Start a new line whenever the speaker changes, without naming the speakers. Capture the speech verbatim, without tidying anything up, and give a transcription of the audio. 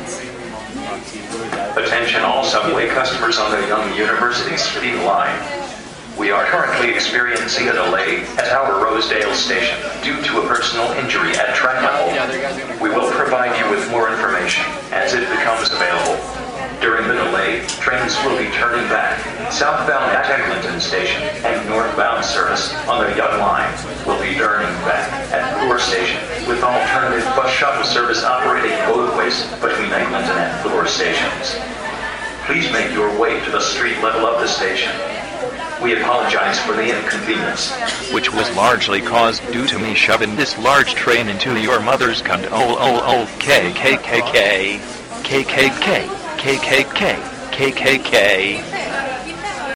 Attention all subway customers on the Young University Street line. We are currently experiencing a delay at our Rosedale station due to a personal injury at track level. We will provide you with more information as it becomes available. During the delay, trains will be turning back. Southbound at Eglinton Station and northbound service on the Young Line will be turning back at Bloor Station, with alternative bus shuttle service operating both ways between Eglinton and Bloor stations. Please make your way to the street level of the station. We apologize for the inconvenience,
which was largely caused due to me shoving this large train into your mother's cunt. Oh, oh, oh, K, K, K, K, K, K, K, K, K, K, K, K, K.